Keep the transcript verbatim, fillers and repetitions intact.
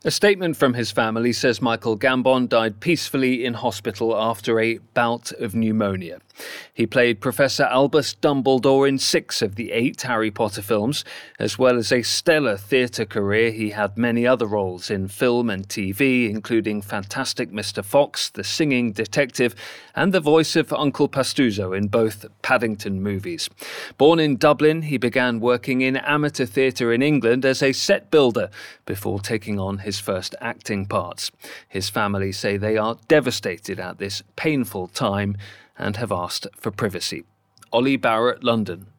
A statement from his family says Michael Gambon died peacefully in hospital after a bout of pneumonia. He played Professor Albus Dumbledore in six of the eight Harry Potter films. As well as a stellar theatre career, he had many other roles in film and T V, including Fantastic Mister Fox, The Singing Detective, and the voice of Uncle Pastuzo in both Paddington movies. Born in Dublin, he began working in amateur theatre in England as a set builder before taking on his first acting parts. His family say they are devastated at this painful time and have asked for privacy. Ollie Barrett, London.